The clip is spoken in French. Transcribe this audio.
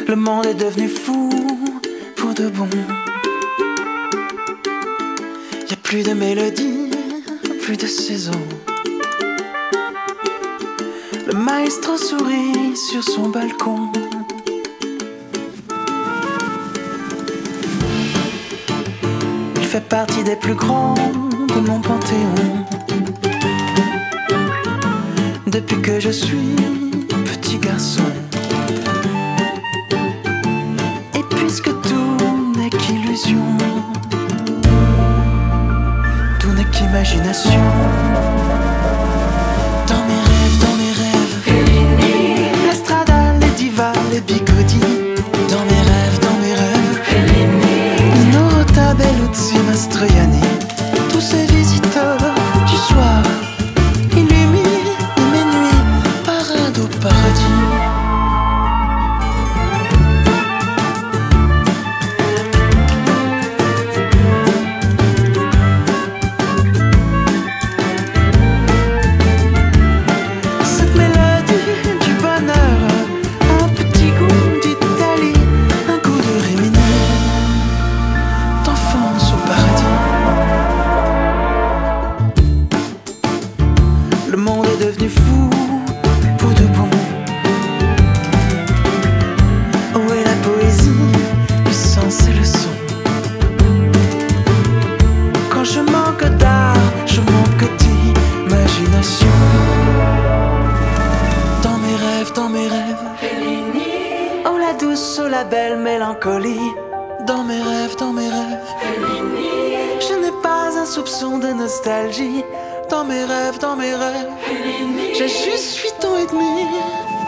Le monde est devenu fou pour de bon. Y a plus de mélodie, plus de saison. Le maestro sourit sur son balcon. Il fait partie des plus grands de mon panthéon. Depuis que je suis petit garçon. Et puisque tout n'est qu'illusion, tout n'est qu'imagination. Dans mes rêves, Fellini, l'Estrada, les divas, les bigodis. Dans mes rêves, Fellini, Nino Rota, Bellucci, Mastroianni. Tous ces visiteurs du soir illuminent mes nuits, parade au paradis. Le monde est devenu fou pour de bon. Où est la poésie, le sens et le son? Quand je manque d'art, je manque d'imagination. Dans mes rêves, Fellini. Oh la douce, oh la belle mélancolie. Dans mes rêves, Fellini. Je n'ai pas un soupçon de nostalgie. Dans mes rêves, Fellini. J'ai juste 8 ans et demi.